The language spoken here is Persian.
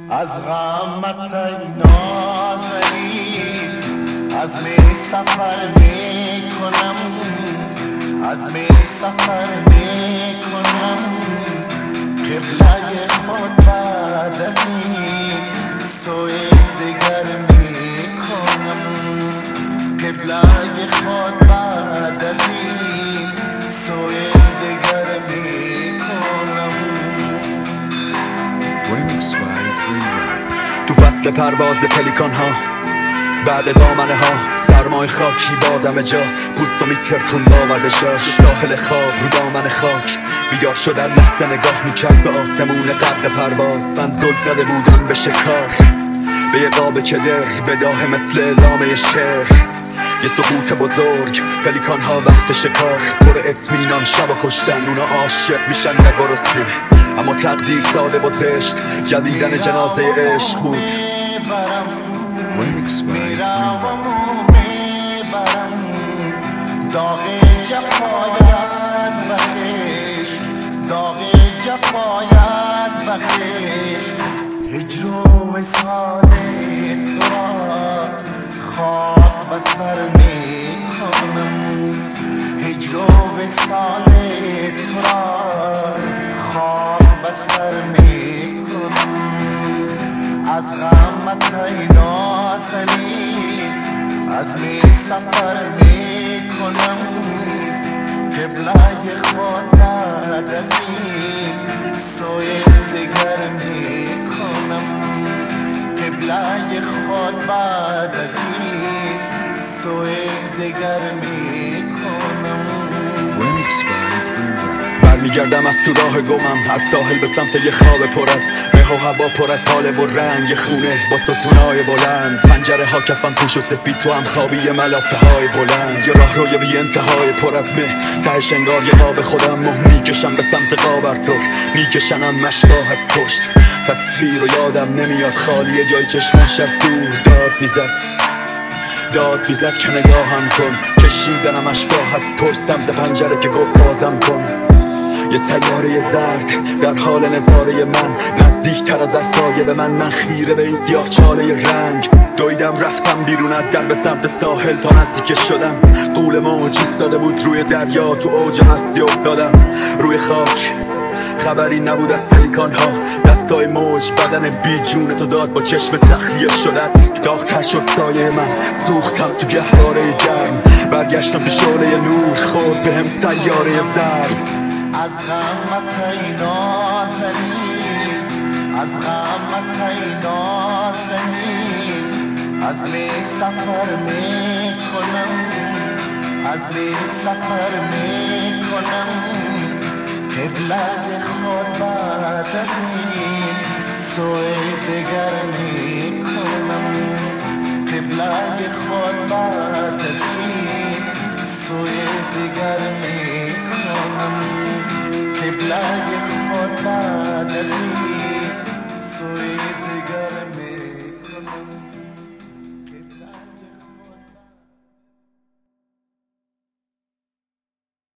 از غمت ای نازنی عزم سفر می کنم، عزم سفر می کنم، قبله خود بعد از این سوی دگر می کنم، قبله خود بعد از این سوی دگر می کنم. تو فصل پرواز پلیکان ها بعد دامنه ها سرمای خاکی بادم جا پوستو میترکون با ورزشاش ساحل خواب رو دامن خاک بیدار شدن لحظه نگاه میکرد به آسمون غرق پرواز من زل زده بودم به شکار به یه قاب کدر بداه مثل ادامه شعر یه سقوط بزرگ پلیکان ها وقت شکار پر اطمینان شب و کشتن اونا عاشق میشن نگرسنه اما تقدیر ساده و زشت جدیدن جنازه عشق بود. میرم و میبرم داغ جفایت بخش، داغ جفایت بخش، هجر و وصال تو را خاک به سر می کنم، هجر و وصال تو را خاک به سر می کنم. از غمت ای نازنی عزم سفر می کنم، قبله خود بعد از این سوی دگر می کنم، قبله خود بعد از این سوی دگر می کنم. برمیگردم از تو راه گمم از ساحل به سمت یه خواب پر از مه و هوا پر از حاله و رنگ خونه با ستونهای بلند پنجره ها کفن پوش و سفید تو هم خوابی ملافه های بلند یه راه روی بی انتهای پر از مه تهش انگار یه قاب خودم میکشم به سمت قابرتر میکشنم مشقاه از پشت تصویر و یادم نمیاد خالیه جای چشماش از دور داد بیزد که نگاهم کن کشیدنم اشباه از پر سمت پنجره که گفت بازم کن یه سیاره زرد در حال نظاره من نزدیکتر از سایه به من خیره به این سیاه چاله رنگ دویدم رفتم بیرون از در به سمت ساحل تا نزدیک شدم قول موج ایستاده بود روی دریا تو اوج مستی افتادم روی خاک خبری نبود از پلیکان ها دستای موج بدن بی جون تو داد با چشم تخلیه شدت داغ‌تر شد سایه من سوختم تو گهواره گرم برگشتم به شعله نور خورد به هم سیاره زرد. از غمت ای نازنی از غمت ای نازنی عزم سفر می کنم، عزم سفر می کنم، قبله خود بعد از این سوی دگر می کنم، قبله خود بعد از این سوی دگر می کنم، قبله خود بعد از این